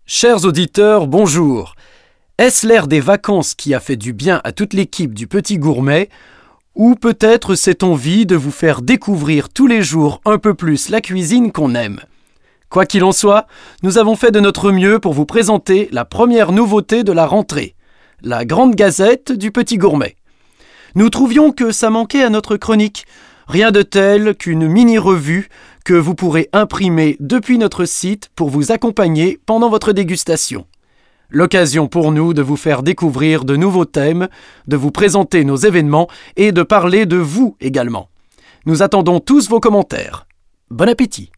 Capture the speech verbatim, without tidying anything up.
Chers auditeurs, bonjour. Est-ce l'ère des vacances qui a fait du bien à toute l'équipe du Petit Gourmet, ou peut-être cette envie de vous faire découvrir tous les jours un peu plus la cuisine qu'on aime? Quoi qu'il en soit, nous avons fait de notre mieux pour vous présenter la première nouveauté de la rentrée, la Grande Gazette du Petit Gourmet. Nous trouvions que ça manquait à notre chronique, rien de tel qu'une mini-revue que vous pourrez imprimer depuis notre site pour vous accompagner pendant votre dégustation. L'occasion pour nous de vous faire découvrir de nouveaux thèmes, de vous présenter nos événements et de parler de vous également. Nous attendons tous vos commentaires. Bon appétit!